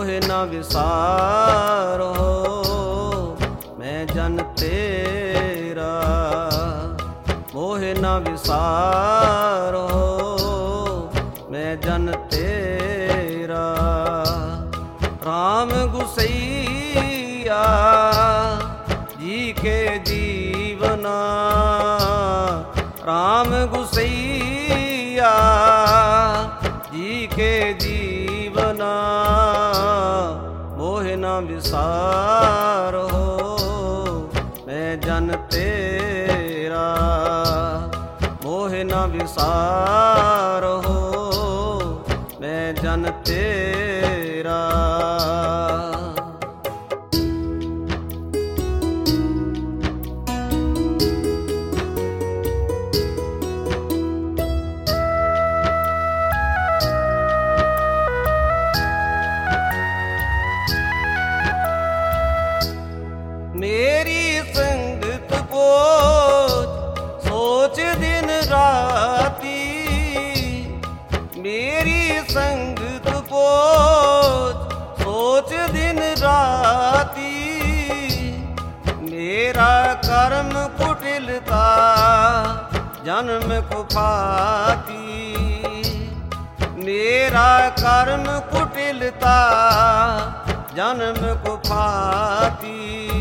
मोहे न विसारो मैं जन तेरा। मोहे न विसारो मैं जन तेरा। राम गुसैया जी के जीवना। राम गुसैया जी के जीवना। मोहे न विसारो मैं जन तेरा। मोहे न विसारो मैं जन तेरा। मेरी संगत पोच सोच दिन राती। मेरी संगत पोच सोच दिन राती। मेरा कर्म कुटिलता जन्म कुफाती। मेरा कर्म कुटिलता जन्म कुफाती।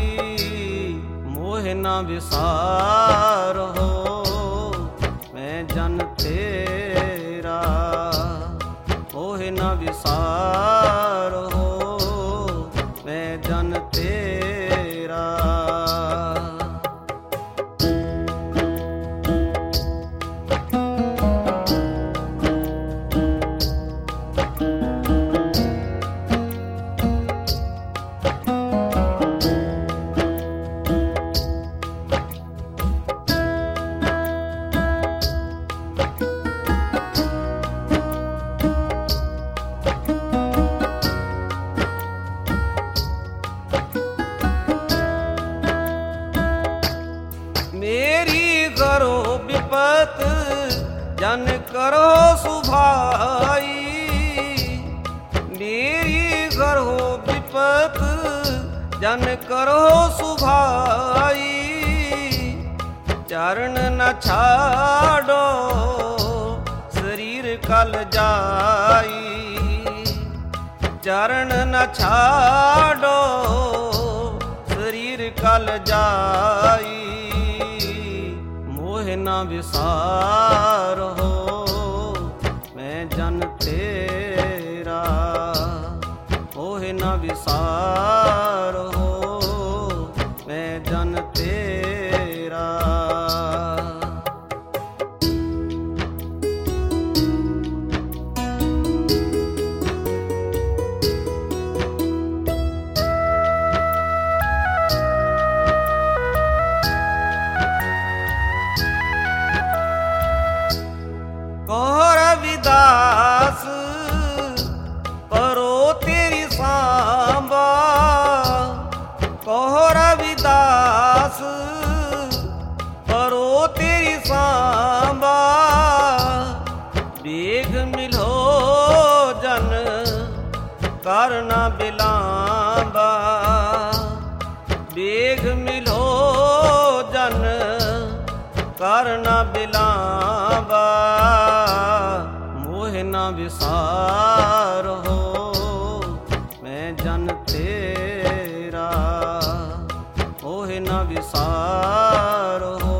मोहे न विसारो मैं जन तेरा। मोहे न विसारो मैं जन तेरा। मेरी करो विपत जन करो सुभाई। मेरी करो विपत जन करो सुभाई। चरण न छाड़ो शरीर कल जाई। चरण न छाड़ो शरीर कल जाई। मोहे न विसारो मैं जन तेरा। मोहे न विसारो मैं जन तेरा। कहो रविदास करो तेरी सांबा। कहो रविदास करो तेरी सांबा। बेग मिलो जन करना बिलांबा। बेग मिलो जन करना बिलांबा। मोहे न विसारो मैं जन तेरा। मोहे न विसारो